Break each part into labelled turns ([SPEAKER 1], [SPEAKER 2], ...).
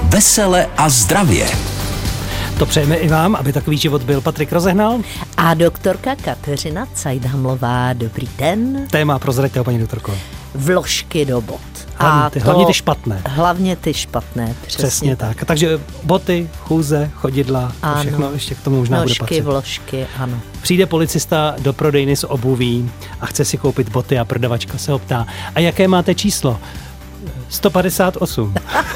[SPEAKER 1] Vesele a zdravě.
[SPEAKER 2] To přejeme i vám, aby takový život byl. Patrik Rozehnal
[SPEAKER 3] a doktorka Kateřina Cajdhamlová. Dobrý den.
[SPEAKER 2] Téma prozraďte ho, paní doktorko.
[SPEAKER 3] Vložky do bot.
[SPEAKER 2] Hlavně ty špatné.
[SPEAKER 3] Hlavně ty špatné,
[SPEAKER 2] přesně tak. Takže boty, chůze, chodidla, to všechno ještě k tomu možná bude patřit.
[SPEAKER 3] Vložky, ano.
[SPEAKER 2] Přijde policista do prodejny s obuví a chce si koupit boty a prodavačka se ho ptá: a jaké máte číslo? 158.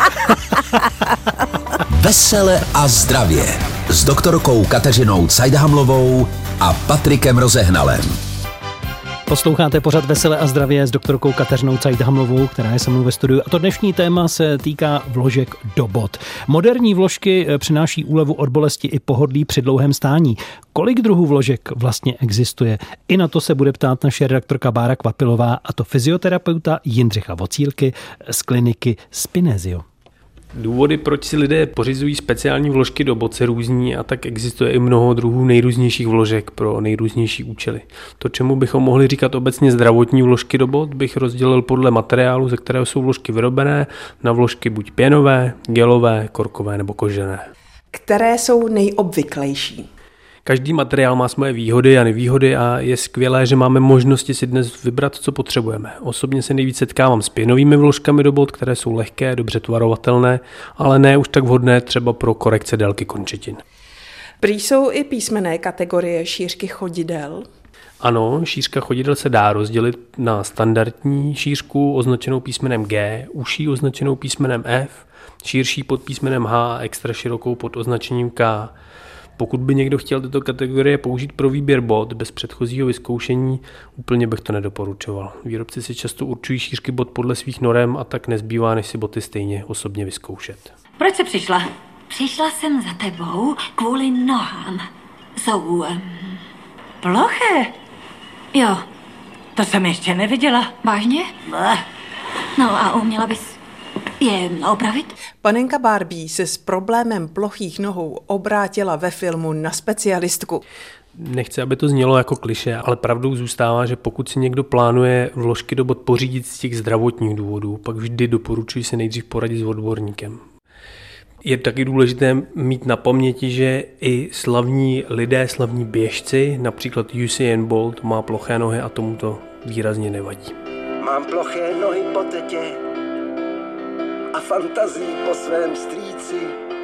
[SPEAKER 1] Vesele a zdravě s doktorkou Kateřinou Cajdhamlovou a Patrikem Rozehnalem.
[SPEAKER 2] Posloucháte pořad Vesele a zdravě s doktorkou Kateřinou Cajdhamlovou, která je se mnou ve studiu. A to dnešní téma se týká vložek do bot. Moderní vložky přináší úlevu od bolesti i pohodlí při dlouhém stání. Kolik druhů vložek vlastně existuje? I na to se bude ptát naše redaktorka Bára Kvapilová, a to fyzioterapeuta Jindřicha Vocílky z kliniky Spinezio.
[SPEAKER 4] Důvody, proč si lidé pořizují speciální vložky do bot, se různí, a tak existuje i mnoho druhů nejrůznějších vložek pro nejrůznější účely. To, čemu bychom mohli říkat obecně zdravotní vložky do bot, bych rozdělil podle materiálu, ze kterého jsou vložky vyrobené, na vložky buď pěnové, gelové, korkové nebo kožené.
[SPEAKER 5] Které jsou nejobvyklejší?
[SPEAKER 4] Každý materiál má svoje výhody a nevýhody a je skvělé, že máme možnosti si dnes vybrat, co potřebujeme. Osobně se nejvíc setkávám s pěnovými vložkami do bot, které jsou lehké, dobře tvarovatelné, ale ne už tak vhodné třeba pro korekce délky končetin.
[SPEAKER 5] Prý jsou i písmenné kategorie šířky chodidel.
[SPEAKER 4] Ano, šířka chodidel se dá rozdělit na standardní šířku označenou písmenem G, užší označenou písmenem F, širší pod písmenem H a extra širokou pod označením K. Pokud by někdo chtěl tyto kategorie použít pro výběr bot bez předchozího vyzkoušení, úplně bych to nedoporučoval. Výrobci si často určují šířky bot podle svých norem a tak nezbývá, než si boty stejně osobně vyzkoušet.
[SPEAKER 6] Proč jsi přišla? Přišla jsem za tebou kvůli nohám. Jsou ploché. Jo. To jsem ještě neviděla. Vážně? No a uměla bys je opravit?
[SPEAKER 5] Panenka Barbie se s problémem plochých nohou obrátila ve filmu na specialistku.
[SPEAKER 4] Nechci, aby to znělo jako klišé, ale pravdou zůstává, že pokud si někdo plánuje vložky do bot pořídit z těch zdravotních důvodů, pak vždy doporučuji se nejdřív poradit s odborníkem. Je taky důležité mít na paměti, že i slavní lidé, slavní běžci, například Usain Bolt, má ploché nohy a tomu to výrazně nevadí.
[SPEAKER 7] Mám ploché nohy po tetě a fantazii po svém strýci.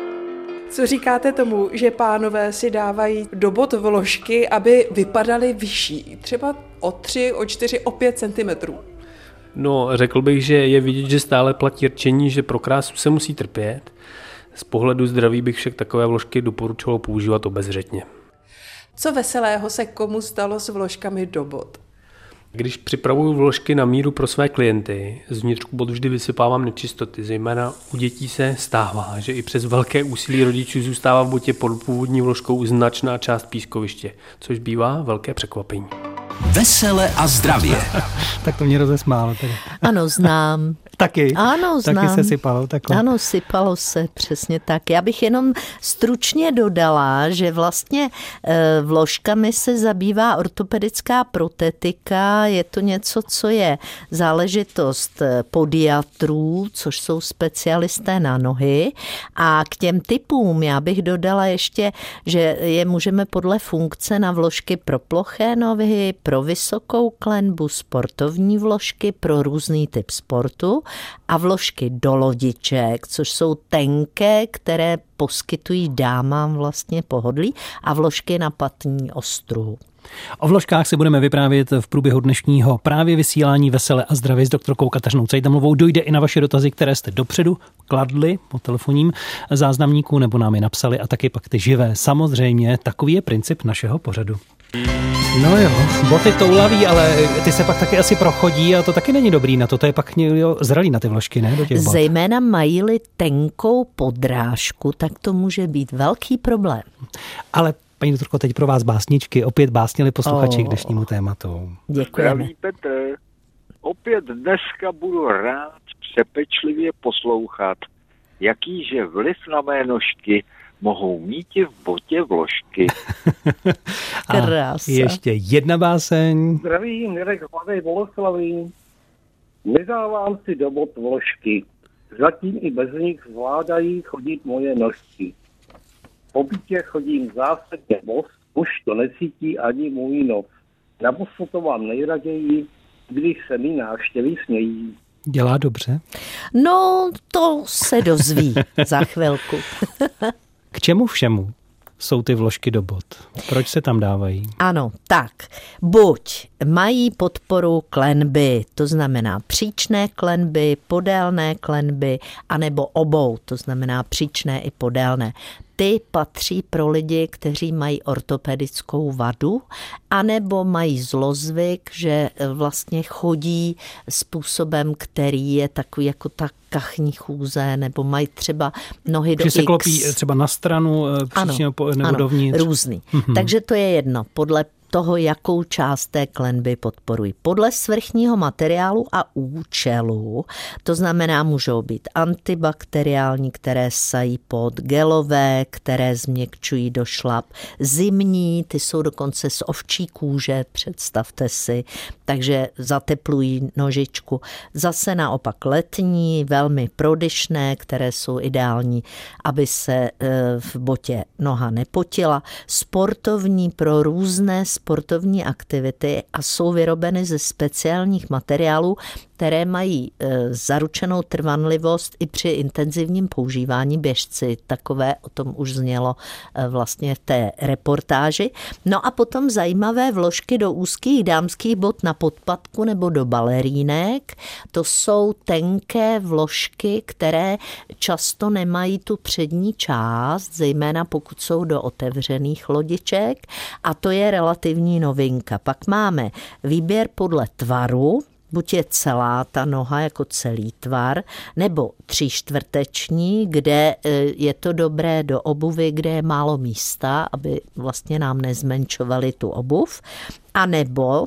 [SPEAKER 5] Co říkáte tomu, že pánové si dávají do bot vložky, aby vypadaly vyšší? Třeba o 3, o 4, o 5 cm.
[SPEAKER 4] No, řekl bych, že je vidět, že stále platí rčení, že pro krásu se musí trpět. Z pohledu zdraví bych však takové vložky doporučoval používat obezřetně.
[SPEAKER 5] Co veselého se komu stalo s vložkami do bot?
[SPEAKER 4] Když připravuju vložky na míru pro své klienty, z vnitřku bot vždy vysypávám nečistoty. Zejména u dětí se stává, že i přes velké úsilí rodičů zůstává v botě pod původní vložkou značná část pískoviště, což bývá velké překvapení.
[SPEAKER 1] Vesele a zdravě.
[SPEAKER 2] Tak to mě rozesmálo tedy.
[SPEAKER 3] Ano, znám.
[SPEAKER 2] Taky?
[SPEAKER 3] Ano, znám.
[SPEAKER 2] Taky se sypalo takhle.
[SPEAKER 3] Ano, sypalo se, přesně tak. Já bych jenom stručně dodala, že vlastně vložkami se zabývá ortopedická protetika. Je to něco, co je záležitost podiatrů, což jsou specialisté na nohy. A k těm typům já bych dodala ještě, že je můžeme podle funkce na vložky pro ploché nohy, pro vysokou klenbu, sportovní vložky pro různý typ sportu a vložky do lodiček, což jsou tenké, které poskytují dámám vlastně pohodlí, a vložky na patní ostruhu.
[SPEAKER 2] O vložkách si budeme vyprávět v průběhu dnešního právě vysílání Vesele a zdravě s doktorkou Kateřinou Cajdhamlovou. Dojde i na vaše dotazy, které jste dopředu kladli po telefonním záznamníku nebo nám je napsali, a taky pak ty živé. Samozřejmě, takový je princip našeho pořadu. No jo, boty toulaví, ale ty se pak taky asi prochodí a to taky není dobrý na to. To je pak zralý na ty vložky, ne? Do těch bot.
[SPEAKER 3] Zejména mají-li tenkou podrážku, tak to může být velký problém.
[SPEAKER 2] Ale paní doktorko, teď pro vás básničky. Opět básnili posluchači k dnešnímu tématu.
[SPEAKER 3] Děkujeme.
[SPEAKER 8] Zdraví Petr. Opět dneska budu rád přepečlivě poslouchat, jakýže vliv na mé nožky mohou míti v botě vložky.
[SPEAKER 3] Krása.
[SPEAKER 2] Ještě jedna báseň.
[SPEAKER 9] Zdravím, Mirek z Mladé Boleslaví. Nedávám si do bot vložky. Zatím i bez nich zvládají chodit moje nožky. Po bytě chodím zásadně bos, už to necítí ani můj nos. Na bosu to mám nejraději, když se mi návštěvy smějí.
[SPEAKER 2] Dělá dobře?
[SPEAKER 3] No, to se dozví za chvilku.
[SPEAKER 2] K čemu všemu jsou ty vložky do bot? Proč se tam dávají?
[SPEAKER 3] Ano, tak buď mají podporu klenby, to znamená příčné klenby, podélné klenby, anebo obou, to znamená příčné i podélné. Ty patří pro lidi, kteří mají ortopedickou vadu, anebo mají zlozvyk, že vlastně chodí způsobem, který je takový jako ta kachní chůze, nebo mají třeba nohy do X.
[SPEAKER 2] Že se klopí třeba na stranu příčně nebo dovnitř.
[SPEAKER 3] Různý. Takže to je jedno, podle toho, jakou část té klenby podporují. Podle svrchního materiálu a účelu, to znamená, můžou být antibakteriální, které sají pod, gelové, které změkčují došlap, zimní, ty jsou dokonce z ovčí kůže, představte si, takže zateplují nožičku. Zase naopak letní, velmi prodyšné, které jsou ideální, aby se v botě noha nepotila. Sportovní pro různé sportovní aktivity a jsou vyrobeny ze speciálních materiálů, které mají zaručenou trvanlivost i při intenzivním používání běžci. Takové o tom už znělo vlastně v té reportáži. No a potom zajímavé vložky do úzkých dámských bot na podpatku nebo do balerínek. To jsou tenké vložky, které často nemají tu přední část, zejména pokud jsou do otevřených lodiček, a to je relativní novinka. Pak máme výběr podle tvaru, buď je celá ta noha jako celý tvar, nebo 3/4, kde je to dobré do obuvy, kde je málo místa, aby vlastně nám nezmenšovali tu obuv, a nebo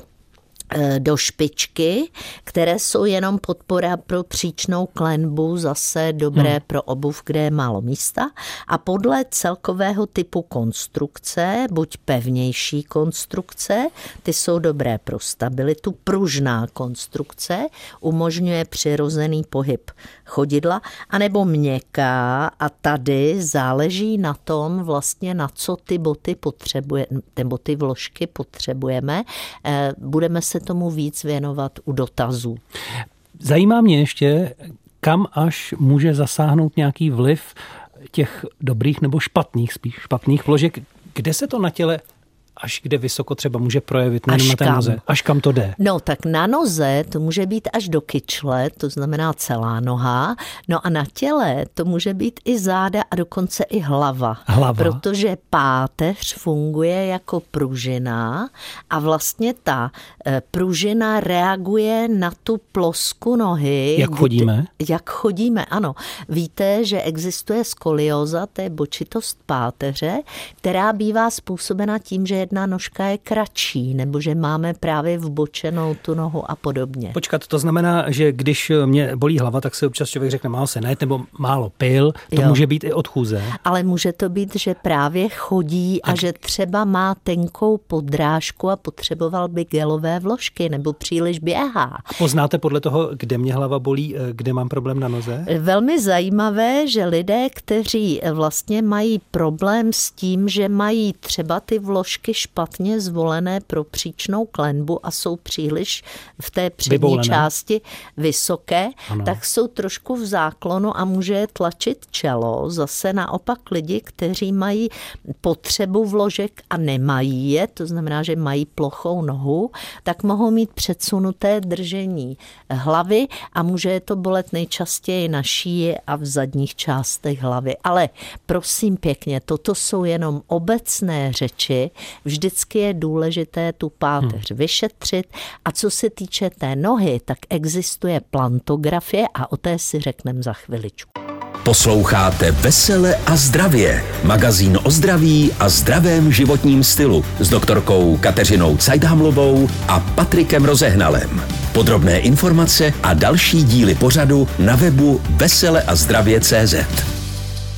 [SPEAKER 3] do špičky, které jsou jenom podpora pro příčnou klenbu, zase dobré pro obuv, kde je málo místa. A podle celkového typu konstrukce, buď pevnější konstrukce, ty jsou dobré pro stabilitu, pružná konstrukce umožňuje přirozený pohyb chodidla, anebo měkká, a tady záleží na tom vlastně, na co ty boty potřebujeme, nebo ty vložky potřebujeme. Budeme se tomu víc věnovat u dotazů.
[SPEAKER 2] Zajímá mě ještě, kam až může zasáhnout nějaký vliv těch dobrých nebo špatných, spíš špatných vložek. Kde se to na těle až kde vysoko třeba může projevit, nejenom na té noze? Až kam to jde?
[SPEAKER 3] No tak na noze to může být až do kyčle, to znamená celá noha. No a na těle to může být i záda a dokonce i hlava. Protože páteř funguje jako pružina a vlastně ta pružina reaguje na tu plosku nohy.
[SPEAKER 2] Jak chodíme?
[SPEAKER 3] Jak chodíme, ano. Víte, že existuje skolióza, to je bočitost páteře, která bývá způsobena tím, že jedna nožka je kratší, nebo že máme právě vbočenou tu nohu a podobně.
[SPEAKER 2] Počkat, to znamená, že když mě bolí hlava, tak si občas člověk řekne málo se najet nebo málo pil, to může být i od chůze.
[SPEAKER 3] Ale může to být, že právě chodí a že třeba má tenkou podrážku a potřeboval by gelové vložky, nebo příliš běhá.
[SPEAKER 2] Poznáte podle toho, kde mě hlava bolí, kde mám problém na noze?
[SPEAKER 3] Velmi zajímavé, že lidé, kteří vlastně mají problém s tím, že mají třeba ty vložky špatně zvolené pro příčnou klenbu a jsou příliš v té přední části vysoké, tak jsou trošku v záklonu a může je tlačit čelo. Zase naopak lidi, kteří mají potřebu vložek a nemají je, to znamená, že mají plochou nohu, tak mohou mít předsunuté držení hlavy a může je to bolet nejčastěji na šíji a v zadních částech hlavy. Ale prosím pěkně, toto jsou jenom obecné řeči. Vždycky je důležité tu páteř vyšetřit, a co se týče té nohy, tak existuje plantografie a o té si řekneme za chviličku.
[SPEAKER 1] Posloucháte Vesele a zdravě, magazín o zdraví a zdravém životním stylu s doktorkou Kateřinou Cajdhamlovou a Patrikem Rozehnalem. Podrobné informace a další díly pořadu na webu veseleazdravě.cz.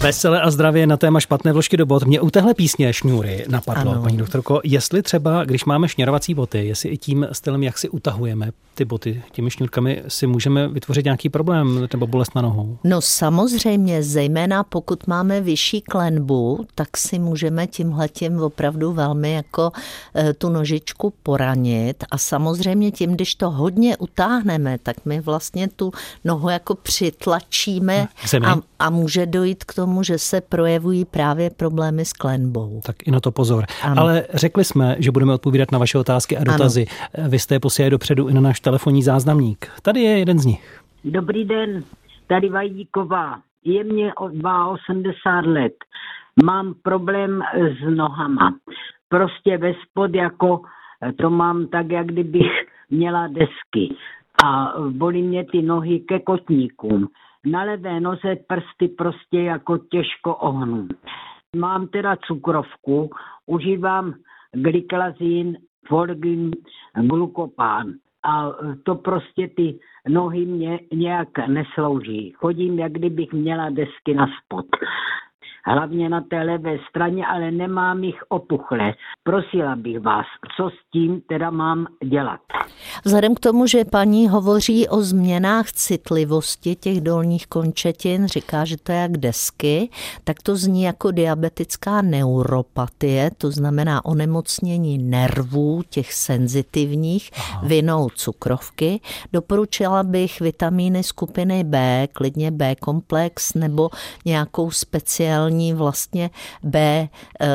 [SPEAKER 2] Vesele a zdravě na téma špatné vložky do bot. Mě u téhle písně šňůry napadlo, ano. Paní doktorko, jestli třeba, když máme šněrovací boty, jestli i tím stylem, jak si utahujeme ty boty těmi šňůrkami, si můžeme vytvořit nějaký problém nebo bolest na nohou?
[SPEAKER 3] No samozřejmě, zejména pokud máme vyšší klenbu, tak si můžeme tímhletím opravdu velmi jako tu nožičku poranit a samozřejmě tím, když to hodně utáhneme, tak my vlastně tu nohu jako přitlačíme a může dojít k tomu, že se projevují právě problémy s klenbou.
[SPEAKER 2] Tak i na to pozor. Ano. Ale řekli jsme, že budeme odpovídat na vaše otázky a dotazy. Ano. Vy jste je posílali dopředu i na náš telefonní záznamník. Tady je jeden z nich.
[SPEAKER 10] Dobrý den, tady Vajdíková. Je mě 82 let. Mám problém s nohama. Prostě ve spod jako to mám tak, jak kdybych měla desky. A bolí mě ty nohy ke kotníkům. Na levé noze prsty prostě jako těžko ohnu. Mám teda cukrovku, užívám glyklazin, Forgin, glukopán. A to prostě ty nohy mě nějak neslouží. Chodím, jak kdybych měla desky na spod. Hlavně na té levé straně, ale nemám jich opuchlé. Prosila bych vás, co s tím teda mám dělat?
[SPEAKER 3] Vzhledem k tomu, že paní hovoří o změnách citlivosti těch dolních končetin, říká, že to je jak desky, tak to zní jako diabetická neuropatie, to znamená onemocnění nervů, těch senzitivních, vinou cukrovky. Doporučila bych vitamíny skupiny B, klidně B-komplex nebo nějakou speciální vlastně B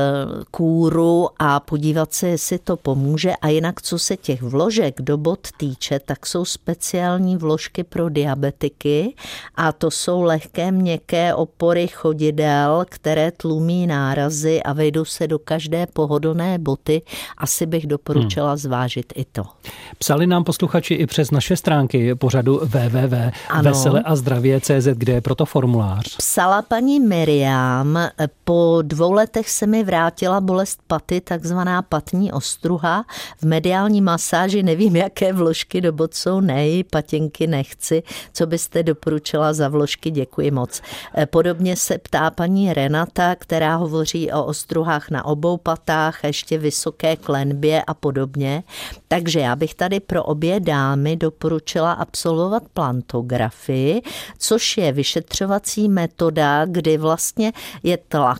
[SPEAKER 3] kůru a podívat se, jestli to pomůže. A jinak, co se těch vložek do bot týče, tak jsou speciální vložky pro diabetiky a to jsou lehké měkké opory chodidel, které tlumí nárazy a vejdou se do každé pohodlné boty. Asi bych doporučila zvážit i to.
[SPEAKER 2] Psali nám posluchači i přes naše stránky pořadu www.veseleazdravie.cz, kde je proto formulář.
[SPEAKER 3] Psala paní Miriam, po 2 letech se mi vrátila bolest paty, takzvaná patní ostruha. V mediální masáži nevím, jaké vložky do bot jsou, patěnky nechci. Co byste doporučila za vložky? Děkuji moc. Podobně se ptá paní Renata, která hovoří o ostruhách na obou patách, ještě vysoké klenbě a podobně. Takže já bych tady pro obě dámy doporučila absolvovat plantografii, což je vyšetřovací metoda, kdy vlastně je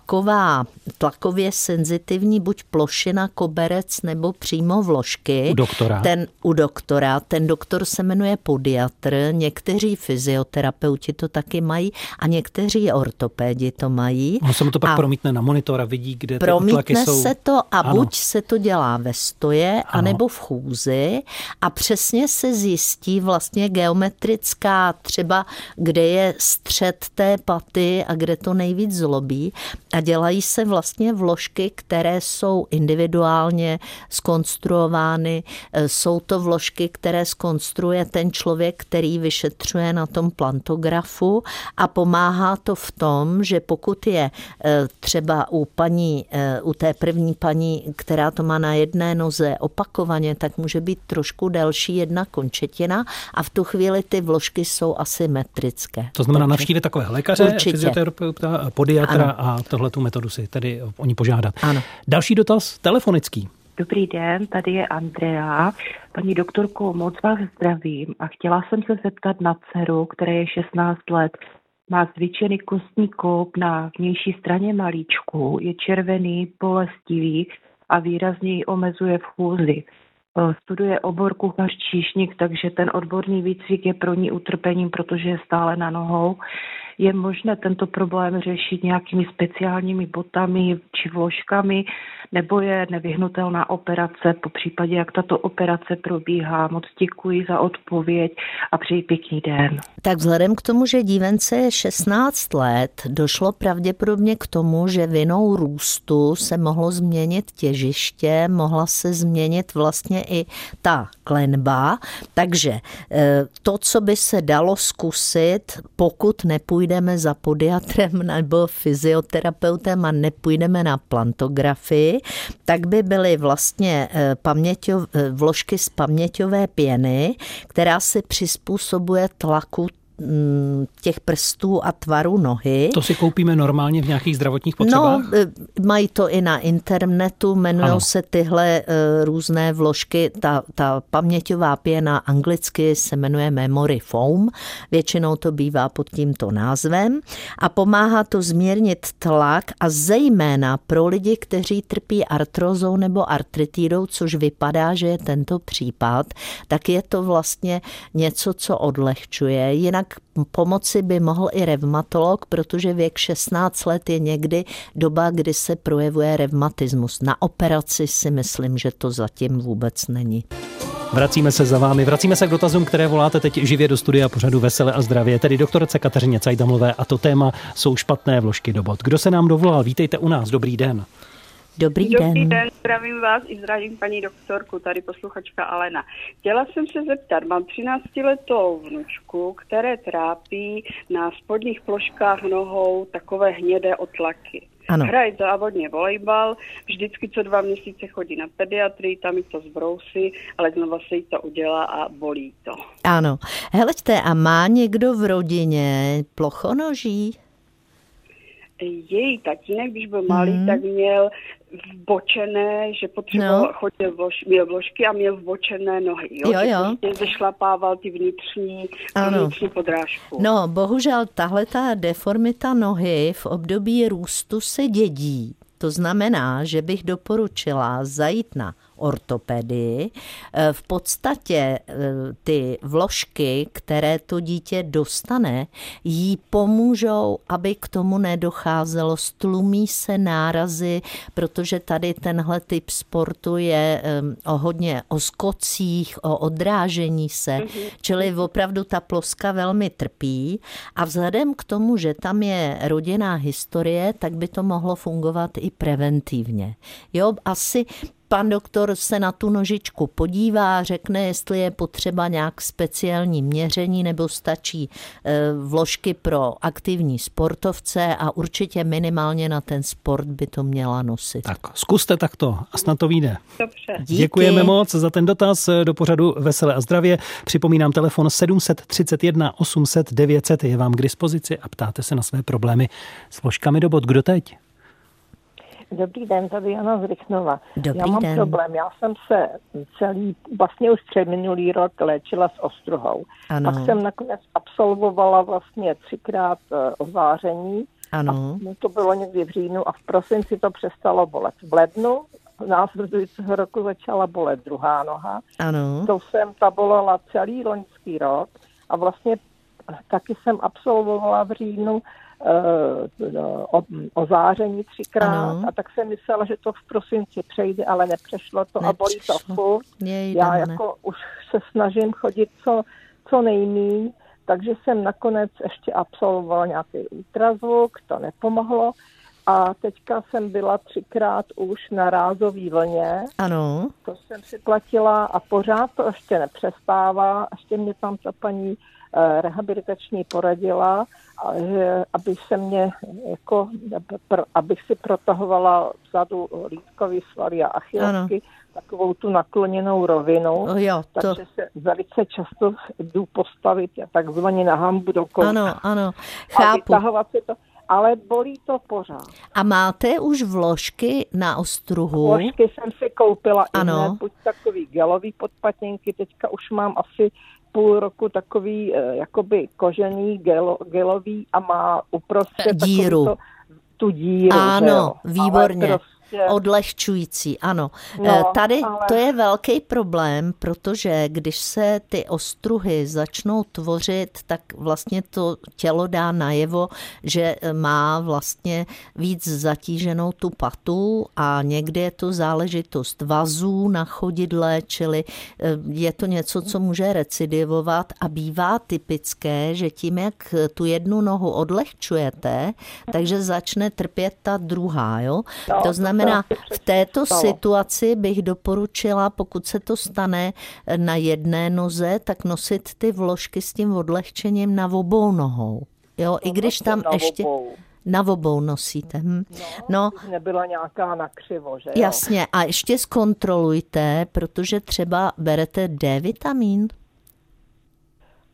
[SPEAKER 3] tlakově senzitivní buď plošina, koberec nebo přímo vložky. U doktora. Ten doktor se jmenuje podiatr, někteří fyzioterapeuti to taky mají a někteří ortopédi to mají.
[SPEAKER 2] On se mu to pak promítne na monitor a vidí, kde ty tlaky jsou.
[SPEAKER 3] Promítne se to a buď se to dělá ve stoje, anebo v chůzi a přesně se zjistí vlastně geometrická třeba, kde je střed té paty a kde to nejvíc zlobí a dělají se vlastně vložky, které jsou individuálně zkonstruovány. Jsou to vložky, které zkonstruuje ten člověk, který vyšetřuje na tom plantografu a pomáhá to v tom, že pokud je třeba u té první paní, která to má na jedné noze opakovaně, tak může být trošku delší jedna končetina a v tu chvíli ty vložky jsou asymetrické.
[SPEAKER 2] To znamená navštívit takového lékaře, fyzioterapeuta, podiatra a tohletu metodu si tedy o ní požádat.
[SPEAKER 3] Ano.
[SPEAKER 2] Další dotaz telefonický.
[SPEAKER 11] Dobrý den, tady je Andrea. Paní doktorko, moc vás zdravím a chtěla jsem se zeptat na dceru, které je 16 let. Má zvětšený kostní kloup na vnější straně malíčku, je červený, bolestivý a výrazně ji omezuje v chůzi. Studuje obor kuchař číšník, takže ten odborný výcvik je pro ní utrpením, protože je stále na nohou. Je možné tento problém řešit nějakými speciálními botami či vložkami, nebo je nevyhnutelná operace, po případě jak tato operace probíhá. Moc děkuji za odpověď a přeji pěkný den.
[SPEAKER 3] Tak vzhledem k tomu, že dívence je 16 let, došlo pravděpodobně k tomu, že vinou růstu se mohlo změnit těžiště, mohla se změnit vlastně i ta klenba, takže to, co by se dalo zkusit, pokud nepůjdeme za podiatrem nebo fyzioterapeutem a nepůjdeme na plantografii, tak by byly vlastně vložky z paměťové pěny, která se přizpůsobuje tlaku těch prstů a tvaru nohy.
[SPEAKER 2] To si koupíme normálně v nějakých zdravotních potřebách?
[SPEAKER 3] No, mají to i na internetu, jmenují se tyhle různé vložky. Ta paměťová pěna anglicky se jmenuje Memory Foam. Většinou to bývá pod tímto názvem a pomáhá to zmírnit tlak a zejména pro lidi, kteří trpí artrózou nebo artritidou, což vypadá, že je tento případ, tak je to vlastně něco, co odlehčuje. Jinak pomoci by mohl i revmatolog, protože věk 16 let je někdy doba, kdy se projevuje revmatismus. Na operaci si myslím, že to zatím vůbec není.
[SPEAKER 2] Vracíme se za vámi, vracíme se k dotazům, které voláte teď živě do studia pořadu Vesele a zdravě, tedy doktorce Kateřině Cajdamlové, a to téma jsou špatné vložky do bot. Kdo se nám dovolal? Vítejte u nás, dobrý den.
[SPEAKER 3] Dobrý den.
[SPEAKER 12] Dobrý den, zdravím vás i zdravím paní doktorku, tady posluchačka Alena. Chtěla jsem se zeptat, mám 13letou vnučku, které trápí na spodních ploškách nohou takové hnědé otlaky.
[SPEAKER 3] Ano.
[SPEAKER 12] Hraje závodně volejbal, vždycky co 2 měsíce chodí na pediatrii, tam mi to zbrousí, ale znova se jí to udělá a bolí to.
[SPEAKER 3] Ano. Heleďte, a má někdo v rodině plochonoží?
[SPEAKER 12] Její tatínek, když byl malý, tak měl vbočené, že potřeboval chodil měl vložky a měl vbočené nohy. Jo. Prostě zešlapával ty vnitřní podrážku.
[SPEAKER 3] No, bohužel tahleta deformita nohy v období růstu se dědí. To znamená, že bych doporučila zajít na ortopedii. V podstatě ty vložky, které to dítě dostane, jí pomůžou, aby k tomu nedocházelo. Stlumí se nárazy, protože tady tenhle typ sportu je hodně o skocích, o odrážení se, čili opravdu ta ploska velmi trpí a vzhledem k tomu, že tam je rodinná historie, tak by to mohlo fungovat i preventivně. Jo, asi pan doktor se na tu nožičku podívá, řekne, jestli je potřeba nějak speciální měření nebo stačí vložky pro aktivní sportovce a určitě minimálně na ten sport by to měla nosit.
[SPEAKER 2] Tak zkuste takto a snad to vyjde.
[SPEAKER 12] Dobře.
[SPEAKER 3] Díky.
[SPEAKER 2] Děkujeme moc za ten dotaz do pořadu Vesele a zdravě. Připomínám telefon 731 800 900 je vám k dispozici a ptáte se na své problémy s vložkami do bot. Kdo teď?
[SPEAKER 13] Dobrý den, tady Jana z Rychnova.
[SPEAKER 3] Dobrý
[SPEAKER 13] já mám
[SPEAKER 3] den.
[SPEAKER 13] problém, já jsem se vlastně už předminulý rok léčila s ostruhou.
[SPEAKER 3] Ano.
[SPEAKER 13] Pak jsem nakonec absolvovala vlastně 3krát ozáření.
[SPEAKER 3] Ano.
[SPEAKER 13] A to bylo někdy v říjnu a v prosinci to přestalo bolet. V lednu následujícího roku začala bolet druhá noha.
[SPEAKER 3] Ano.
[SPEAKER 13] To jsem bolela celý loňský rok a vlastně taky jsem absolvovala v říjnu ozáření 3krát a tak jsem myslela, že to v prosinci přejde, ale nepřešlo to a bolí to furt. Já jako už se snažím chodit co nejmíň, takže jsem nakonec ještě absolvovala nějaký ultrazvuk, to nepomohlo a teďka jsem byla 3krát už na rázový vlně.
[SPEAKER 3] Ano.
[SPEAKER 13] To jsem si platila a pořád to ještě nepřestává, ještě mě tam ta paní rehabilitační poradila, že abych si protahovala vzadu lítkové svaly a achilovky, takovou tu nakloněnou rovinu, takže se velice často jdu postavit takzvaně na hambu do kouta.
[SPEAKER 3] Ano, chápu.
[SPEAKER 13] A vytahovat si to, ale bolí to pořád.
[SPEAKER 3] A máte už vložky na ostruhu?
[SPEAKER 13] Vložky jsem si koupila i hned, buď takový gelový podpatněnky, teďka už mám asi půl roku takový jakoby kožený gelový a má uprostřed
[SPEAKER 3] díru.
[SPEAKER 13] Tu díru.
[SPEAKER 3] Ano, výborně. Odlehčující, ano. Tady to je velký problém, protože když se ty ostruhy začnou tvořit, tak vlastně to tělo dá najevo, že má vlastně víc zatíženou tu patu a někdy je to záležitost vazů na chodidle, čili je to něco, co může recidivovat a bývá typické, že tím, jak tu jednu nohu odlehčujete, takže začne trpět ta druhá, jo? To znamená, v této situaci bych doporučila, pokud se to stane na jedné noze, tak nosit ty vložky s tím odlehčením na obou nohou. Jo, i když tam ještě na obou nosíte. No,
[SPEAKER 13] nebyla nějaká nakřivo, že jo?
[SPEAKER 3] Jasně, a ještě zkontrolujte, protože třeba berete D-vitamin.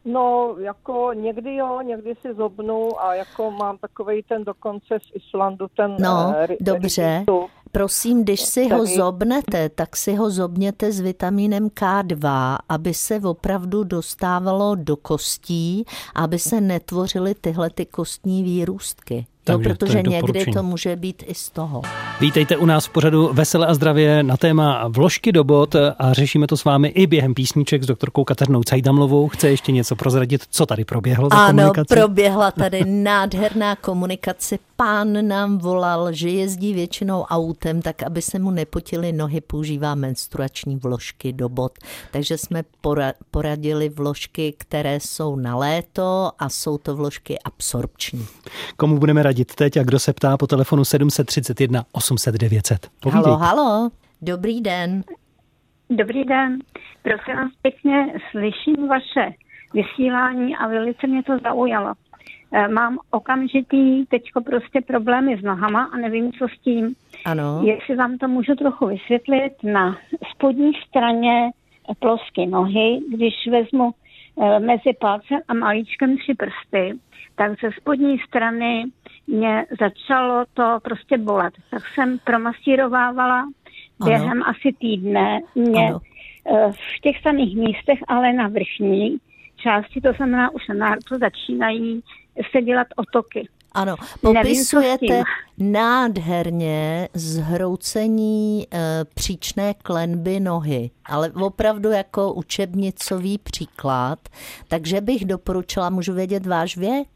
[SPEAKER 13] No, jako někdy jo, někdy si zobnu a jako mám takovej ten dokonce z Islandu, ten...
[SPEAKER 3] No, dobře. Prosím, když si ho zobnete, tak si ho zobněte s vitamínem K2, aby se opravdu dostávalo do kostí, aby se netvořily tyhle ty kostní výrůstky. No, protože někdy to může být i z toho.
[SPEAKER 2] Vítejte u nás v pořadu Vesele a zdravě na téma vložky do bot a řešíme to s vámi i během písniček s doktorkou Kateřinou Cajdamlovou. Chce ještě něco prozradit, co tady proběhlo za komunikaci?
[SPEAKER 3] Ano, proběhla tady nádherná komunikace. Pán nám volal, že jezdí většinou autem, tak aby se mu nepotily nohy, používá menstruační vložky do bot. Takže jsme poradili vložky, které jsou na léto a jsou to vložky absorpční.
[SPEAKER 2] Komu budeme radit teď a kdo se ptá po telefonu 731 800 900?
[SPEAKER 3] Halo, dobrý den.
[SPEAKER 14] Dobrý den, prosím vás pěkně, slyším vaše vysílání a velice mě to zaujalo. Mám okamžitý teďko prostě problémy s nohama a nevím, co s tím.
[SPEAKER 3] Ano.
[SPEAKER 14] Jestli vám to můžu trochu vysvětlit, na spodní straně plosky nohy, když vezmu mezi palcem a malíčkem 3 prsty, tak ze spodní strany mě začalo to prostě bolet. Tak jsem promasírovávala během asi týdne. Mě v těch samých místech, ale na vrchní části, to znamená už na nártu, začínají se dělat otoky.
[SPEAKER 3] Ano, popisujete nádherně zhroucení příčné klenby nohy, ale opravdu jako učebnicový příklad, takže bych doporučila, můžu vědět váš věk?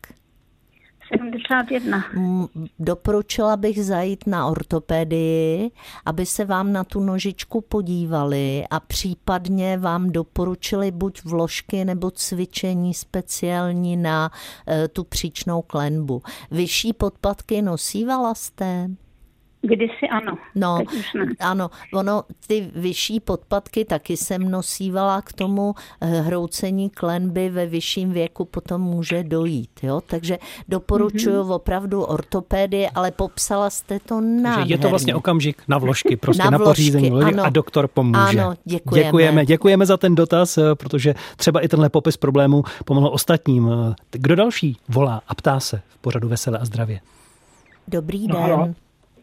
[SPEAKER 14] 71.
[SPEAKER 3] Doporučila bych zajít na ortopedii, aby se vám na tu nožičku podívali a případně vám doporučili buď vložky nebo cvičení speciální na tu příčnou klenbu. Vyšší podpatky nosívala jste?
[SPEAKER 14] Kdysi ano.
[SPEAKER 3] No, ano, ty vyšší podpatky taky jsem nosívala, k tomu hroucení klenby ve vyšším věku potom může dojít, jo? Takže doporučuji opravdu ortopédii, ale popsala jste to nádherně.
[SPEAKER 2] Je to vlastně okamžik na vložky, prostě na pořízení vložek a doktor pomůže.
[SPEAKER 3] Ano, děkujeme.
[SPEAKER 2] Děkujeme za ten dotaz, protože třeba i tenhle popis problému pomohl ostatním. Kdo další volá a ptá se v pořadu Vesele a zdravě?
[SPEAKER 3] Dobrý den.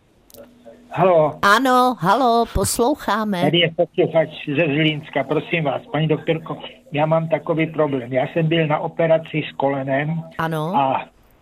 [SPEAKER 15] Halo.
[SPEAKER 3] Ano, halo, posloucháme.
[SPEAKER 15] Tady je posluchač ze Zlínska, prosím vás, paní doktorko, já mám takový problém. Já jsem byl na operaci s kolenem.
[SPEAKER 3] Ano.
[SPEAKER 15] A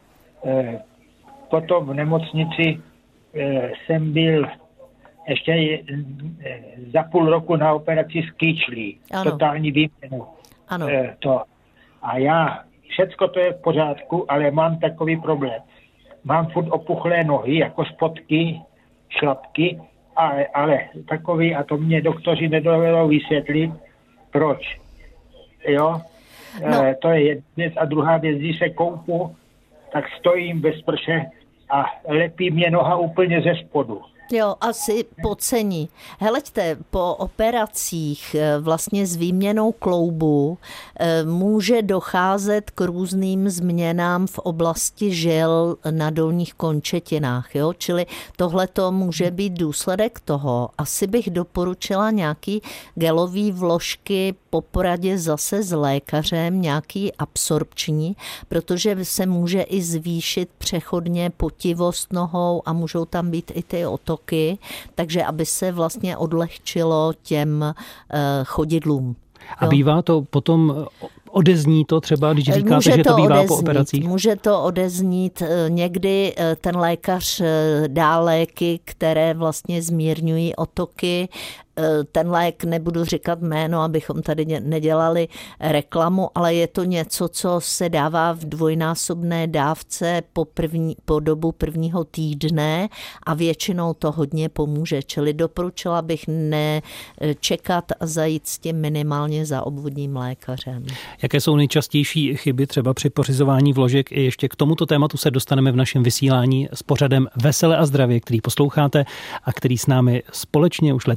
[SPEAKER 15] potom v nemocnici jsem byl ještě za půl roku na operaci s kýčlí. Totální výměnu.
[SPEAKER 3] Ano.
[SPEAKER 15] A já, všecko to je v pořádku, ale mám takový problém. Mám furt opuchlé nohy, jako spodky, šlapky, ale takový, a to mě doktoři nedovedou vysvětlit, proč. Jo? No. To je jedna věc. A druhá věc, když se koupu, tak stojím bez prše a lepí mě noha úplně ze spodu.
[SPEAKER 3] Jo, asi podcení. Heleďte, po operacích vlastně s výměnou kloubu může docházet k různým změnám v oblasti žil na dolních končetinách, jo? Čili tohleto může být důsledek toho. Asi bych doporučila nějaký gelový vložky po poradě zase s lékařem, nějaký absorpční, protože se může i zvýšit přechodně potivost nohou a můžou tam být i ty otoky, takže aby se vlastně odlehčilo těm chodidlům.
[SPEAKER 2] A bývá to potom, odezní to třeba, když říkáte, že to bývá po operacích?
[SPEAKER 3] Může to odeznít. Někdy ten lékař dá léky, které vlastně zmírňují otoky. Ten lék, nebudu říkat jméno, abychom tady nedělali reklamu, ale je to něco, co se dává v dvojnásobné dávce po dobu prvního týdne a většinou to hodně pomůže. Čili doporučila bych nečekat a zajít s tím minimálně za obvodním lékařem.
[SPEAKER 2] Jaké jsou nejčastější chyby třeba při pořizování vložek? I ještě k tomuto tématu se dostaneme v našem vysílání s pořadem Vesele a zdravě, který posloucháte a který s námi společně už léta vytváří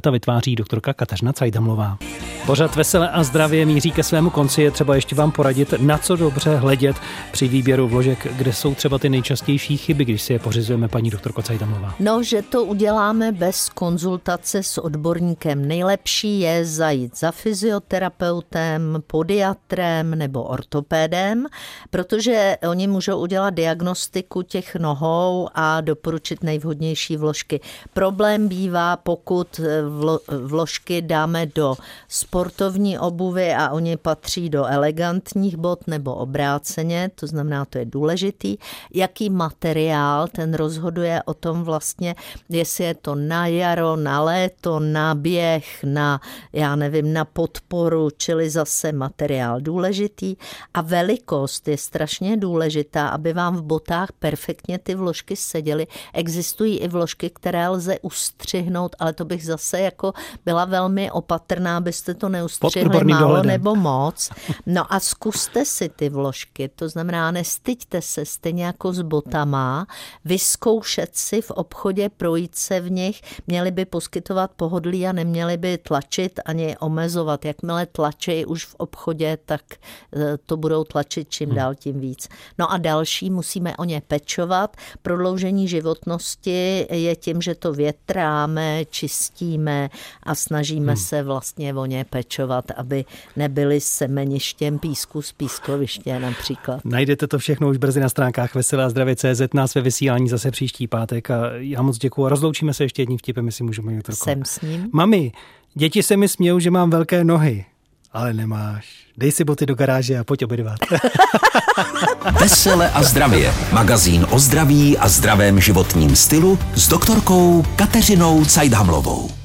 [SPEAKER 2] vaří doktorka Kateřina Cajdamlová. Pořad Vesele a zdravě míří ke svému konci. Je třeba ještě vám poradit, na co dobře hledět při výběru vložek, kde jsou třeba ty nejčastější chyby, když si je pořizujeme, paní doktorko Cajdamlová.
[SPEAKER 3] No, že to uděláme bez konzultace s odborníkem. Nejlepší je zajít za fyzioterapeutem, podiatrem nebo ortopédem, protože oni můžou udělat diagnostiku těch nohou a doporučit nejvhodnější vložky. Problém bývá, pokud vložky dáme do sportovní obuvy a oni patří do elegantních bot nebo obráceně, to znamená, to je důležitý. Jaký materiál, ten rozhoduje o tom vlastně, jestli je to na jaro, na léto, na běh, na podporu, čili zase materiál důležitý. A velikost je strašně důležitá, aby vám v botách perfektně ty vložky seděly. Existují i vložky, které lze ustřihnout, ale to bych zase jako byla velmi opatrná, abyste to neustřihli málo nebo moc. No a zkuste si ty vložky, to znamená, nestyďte se stejně jako s botama, vyzkoušet si v obchodě, projít se v nich, měli by poskytovat pohodlí a neměli by tlačit ani omezovat. Jakmile tlačí už v obchodě, tak to budou tlačit čím dál tím víc. No a další, musíme o ně pečovat. Prodloužení životnosti je tím, že to větráme, čistíme a snažíme se vlastně o ně pečovat, aby nebyly semeništěm písku z pískoviště například.
[SPEAKER 2] Najdete to všechno už brzy na stránkách veseleazdravě.cz, nás ve vysílání zase příští pátek a já moc děkuju a rozloučíme se ještě jedním vtipem, jestli můžeme, doktorko.
[SPEAKER 3] Jsem s ním.
[SPEAKER 2] Mami, děti se mi smějou, že mám velké nohy, ale nemáš. Dej si boty do garáže a pojď obědvat.
[SPEAKER 1] Vesele a zdravě. Magazín o zdraví a zdravém životním stylu s doktorkou Kateřinou Cajdhamlovou.